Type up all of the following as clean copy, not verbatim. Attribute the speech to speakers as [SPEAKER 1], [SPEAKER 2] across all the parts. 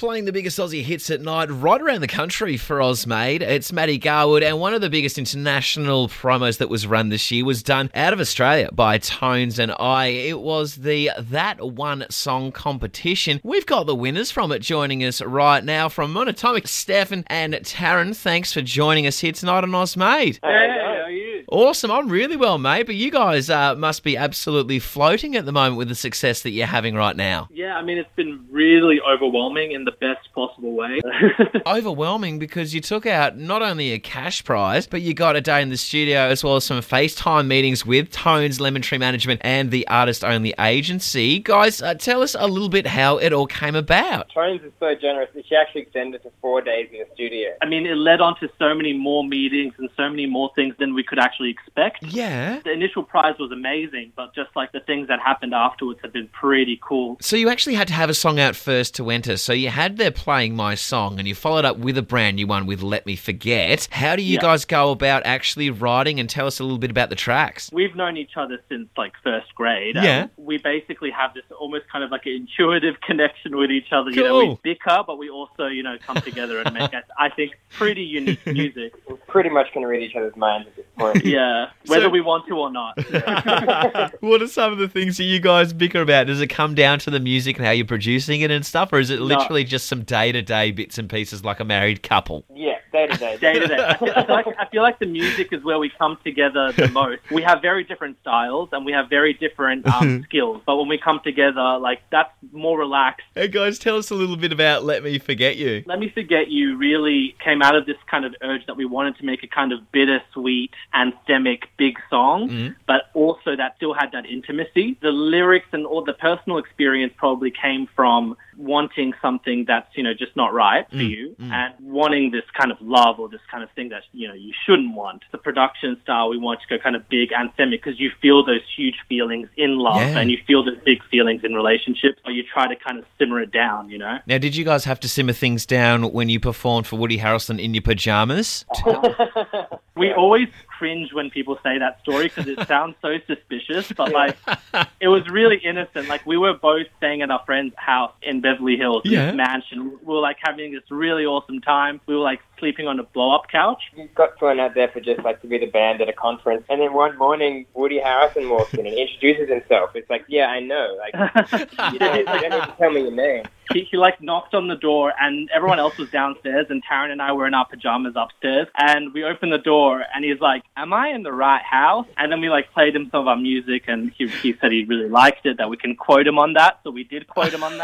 [SPEAKER 1] Playing the biggest Aussie hits at night right around the country for Ozmade. It's Maddie Garwood, and one of the biggest international promos that was run this year was done out of Australia by Tones and I. It was the That One Song competition. We've got the winners from it joining us right now from Monatomic, Stefan and Taryn. Thanks for joining us here tonight on Ozmade.
[SPEAKER 2] Hey, how are you?
[SPEAKER 1] Awesome. I'm really well, mate, but you guys must be absolutely floating at the moment with the success that you're having right now.
[SPEAKER 2] Yeah, I mean, it's been really overwhelming in the best possible way.
[SPEAKER 1] Overwhelming because you took out not only a cash prize, but you got a day in the studio as well as some FaceTime meetings with Tones, Lemon Tree Management and the Artist Only Agency. Guys, tell us a little bit how it all came about.
[SPEAKER 3] Tones is so generous that she actually extended it to 4 days in the studio.
[SPEAKER 2] I mean, it led on to so many more meetings and so many more things than we could actually expect.
[SPEAKER 1] Yeah.
[SPEAKER 2] The initial prize was amazing, but just like the things that happened afterwards have been pretty cool.
[SPEAKER 1] So you actually had to have a song out first to enter. So you had there Playing My Song and you followed up with a brand new one with Let Me Forget. How do you guys go about actually writing, and tell us a little bit about the tracks?
[SPEAKER 2] We've known each other since like first grade.
[SPEAKER 1] Yeah.
[SPEAKER 2] We basically have this almost kind of like an intuitive connection with each other.
[SPEAKER 1] Cool.
[SPEAKER 2] You know, we bicker, but we also, you know, come together and make, I think, pretty unique music.
[SPEAKER 3] We pretty much can read each other's minds at this point.
[SPEAKER 2] Yeah, whether we want to or not.
[SPEAKER 1] What are some of the things that you guys bicker about? Does it come down to the music and how you're producing it and stuff, or is it literally just some day-to-day bits and pieces like a married couple?
[SPEAKER 3] Yeah, day to day.
[SPEAKER 2] Day to day. I feel like the music is where we come together the most. We have very different styles and we have very different skills, but when we come together, like, that's more relaxed.
[SPEAKER 1] Hey guys, tell us a little bit about Let Me Forget You.
[SPEAKER 2] Let Me Forget You really came out of this kind of urge that we wanted to make a kind of bittersweet, anthemic, big song, but also that still had that intimacy. The lyrics and all the personal experience probably came from wanting something that's, you know, just not right for you and wanting this kind of love or this kind of thing that, you know, you shouldn't want. The production style, we want to go kind of big anthemic because you feel those huge feelings in love and you feel those big feelings in relationships, or you try to kind of simmer it down, you know?
[SPEAKER 1] Now, did you guys have to simmer things down when you performed for Woody Harrelson in your pajamas?
[SPEAKER 2] We always cringe when people say that story because it sounds so suspicious, but like, it was really innocent. Like, we were both staying at our friend's house in Beverly Hills, in this mansion. We were like having this really awesome time. We were like sleeping on a blow-up couch.
[SPEAKER 3] You got thrown out there for just like to be the band at a conference, and then one morning Woody Harrelson walks in and introduces himself. It's like, yeah, I know. Like, you don't need to tell me your name.
[SPEAKER 2] He like knocked on the door and everyone else was downstairs and Taryn and I were in our pajamas upstairs, and we opened the door and he's like, am I in the right house? And then we like played him some of our music and he said he really liked it, that we can quote him on that. So we did quote him on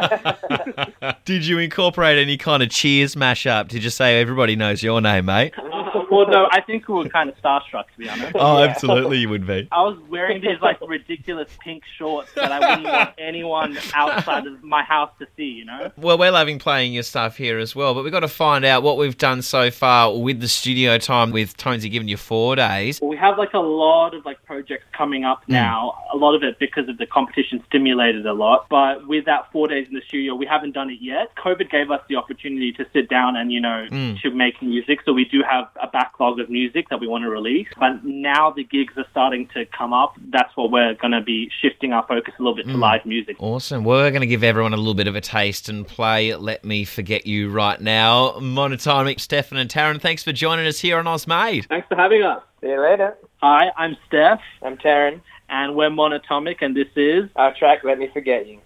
[SPEAKER 2] that.
[SPEAKER 1] Did you incorporate any kind of Cheers mashup? Did you say everybody knows your name, mate?
[SPEAKER 2] Well, no, I think we were kind of starstruck, to be honest.
[SPEAKER 1] Oh, absolutely you would be.
[SPEAKER 2] I was wearing these like ridiculous pink shorts that I wouldn't want anyone outside of my house to see, you know?
[SPEAKER 1] Well, we're loving playing your stuff here as well, but we've got to find out what we've done so far with the studio time with Tonesy giving you 4 days.
[SPEAKER 2] Well, we have like a lot of like projects coming up now, a lot of it because of the competition stimulated a lot, but with that 4 days in the studio, we haven't done it yet. COVID gave us the opportunity to sit down and, you know, to make music, so we do have a backlog of music that we want to release, but now the gigs are starting to come up. That's what we're going to be shifting our focus a little bit to live music.
[SPEAKER 1] Awesome. We're going to give everyone a little bit of a taste and play Let Me Forget You right now. Monatomic, Stefan and Taryn, thanks for joining us here on Ozmade.
[SPEAKER 2] Thanks for having us.
[SPEAKER 3] See you later.
[SPEAKER 2] Hi, I'm Steph.
[SPEAKER 3] I'm Taryn.
[SPEAKER 2] And we're Monatomic, and this is
[SPEAKER 3] Our track, Let Me Forget You.